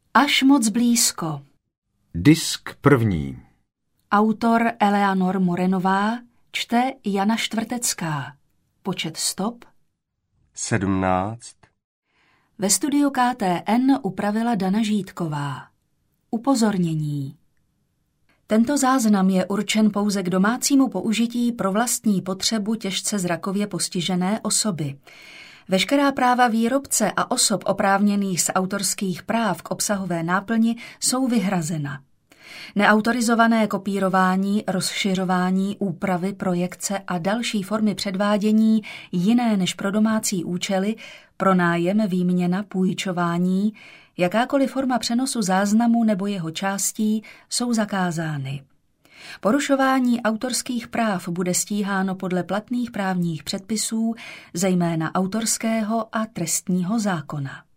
Až moc blízko. Disk první. Autor Eleanor Morenová, čte Jana Štvrtecká. Počet stop 17. Ve studiu KTN upravila Dana Žítková. Upozornění. Tento záznam je určen pouze k domácímu použití pro vlastní potřebu těžce zrakově postižené osoby. Veškerá práva výrobce a osob oprávněných z autorských práv k obsahové náplni jsou vyhrazena. Neautorizované kopírování, rozšiřování, úpravy, projekce a další formy předvádění jiné než pro domácí účely, pronájem, výměna, půjčování, jakákoliv forma přenosu záznamu nebo jeho částí jsou zakázány. Porušování autorských práv bude stíháno podle platných právních předpisů, zejména autorského a trestního zákona.